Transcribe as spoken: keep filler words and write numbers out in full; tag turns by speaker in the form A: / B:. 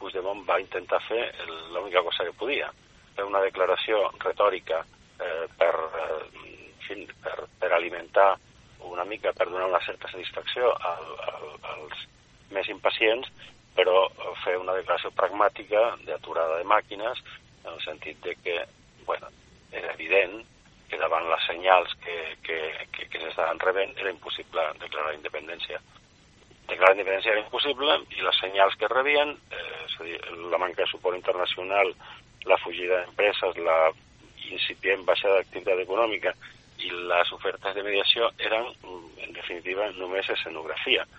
A: Puigdemont va intentar fer l'única cosa que podia, fer una declaració retòrica eh, per, eh, en fi, per, per alimentar una mica, per donar una certa satisfacció al, al, als més impacients, però fer una declaració pragmàtica d'aturada de màquines, en el sentit de que, bueno, era evident que davant les senyals que, que, que, que s'estaven rebent era impossible declarar la independència. Declarar la independència era impossible i les senyals que rebien, eh, és a dir, la manca de suport internacional, la fugida d'empreses, la incipient baixada d'activitat econòmica i les ofertes de mediació eren, en definitiva, només escenografia.